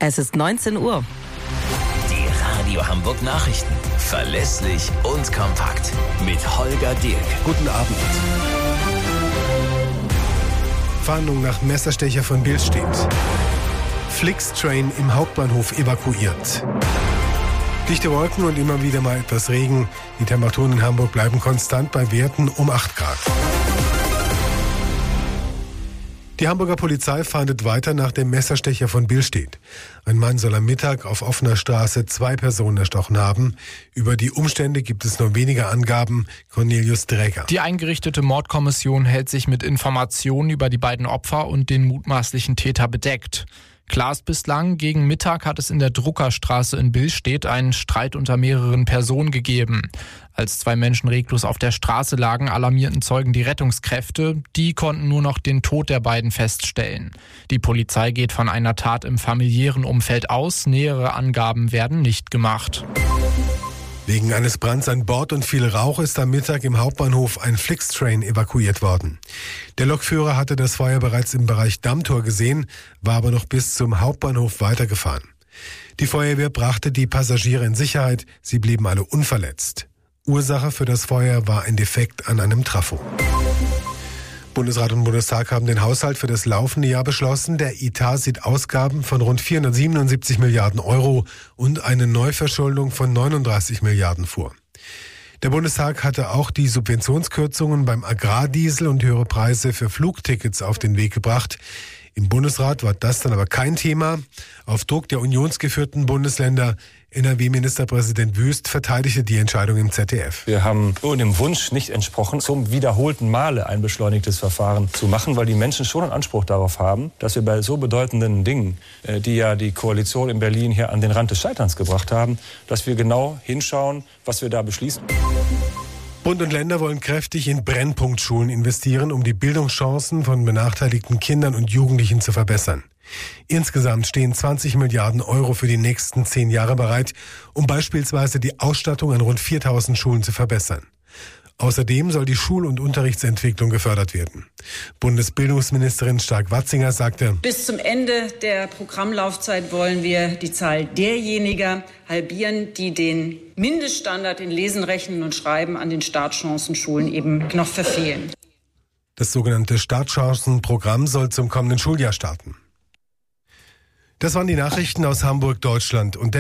Es ist 19 Uhr. Die Radio Hamburg Nachrichten. Verlässlich und kompakt. Mit Holger Dirk. Guten Abend. Fahndung nach Messerstecher von Billstedt. Flixtrain im Hauptbahnhof evakuiert. Dichte Wolken und immer wieder mal etwas Regen. Die Temperaturen in Hamburg bleiben konstant bei Werten um 8 Grad. Die Hamburger Polizei fahndet weiter nach dem Messerstecher von Billstedt. Ein Mann soll am Mittag auf offener Straße 2 Personen erstochen haben. Über die Umstände gibt es nur wenige Angaben. Cornelius Dräger. Die eingerichtete Mordkommission hält sich mit Informationen über die beiden Opfer und den mutmaßlichen Täter bedeckt. Klar ist bislang, gegen Mittag hat es in der Druckerstraße in Billstedt einen Streit unter mehreren Personen gegeben. Als 2 Menschen reglos auf der Straße lagen, alarmierten Zeugen die Rettungskräfte. Die konnten nur noch den Tod der beiden feststellen. Die Polizei geht von einer Tat im familiären Umfeld aus. Nähere Angaben werden nicht gemacht. Wegen eines Brands an Bord und viel Rauch ist am Mittag im Hauptbahnhof ein Flixtrain evakuiert worden. Der Lokführer hatte das Feuer bereits im Bereich Dammtor gesehen, war aber noch bis zum Hauptbahnhof weitergefahren. Die Feuerwehr brachte die Passagiere in Sicherheit, sie blieben alle unverletzt. Ursache für das Feuer war ein Defekt an einem Trafo. Bundesrat und Bundestag haben den Haushalt für das laufende Jahr beschlossen. Der Etat sieht Ausgaben von rund 477 Milliarden Euro und eine Neuverschuldung von 39 Milliarden vor. Der Bundestag hatte auch die Subventionskürzungen beim Agrardiesel und höhere Preise für Flugtickets auf den Weg gebracht. Im Bundesrat war das dann aber kein Thema. Auf Druck der unionsgeführten Bundesländer, NRW-Ministerpräsident Wüst verteidigte die Entscheidung im ZDF. Wir haben nur dem Wunsch nicht entsprochen, zum wiederholten Male ein beschleunigtes Verfahren zu machen, weil die Menschen schon einen Anspruch darauf haben, dass wir bei so bedeutenden Dingen, die ja die Koalition in Berlin hier an den Rand des Scheiterns gebracht haben, dass wir genau hinschauen, was wir da beschließen. Bund und Länder wollen kräftig in Brennpunktschulen investieren, um die Bildungschancen von benachteiligten Kindern und Jugendlichen zu verbessern. Insgesamt stehen 20 Milliarden Euro für die nächsten 10 Jahre bereit, um beispielsweise die Ausstattung an rund 4000 Schulen zu verbessern. Außerdem soll die Schul- und Unterrichtsentwicklung gefördert werden. Bundesbildungsministerin Stark-Watzinger sagte: Bis zum Ende der Programmlaufzeit wollen wir die Zahl derjenigen halbieren, die den Mindeststandard in Lesen, Rechnen und Schreiben an den Startchancenschulen eben noch verfehlen. Das sogenannte Startchancenprogramm soll zum kommenden Schuljahr starten. Das waren die Nachrichten aus Hamburg, Deutschland und der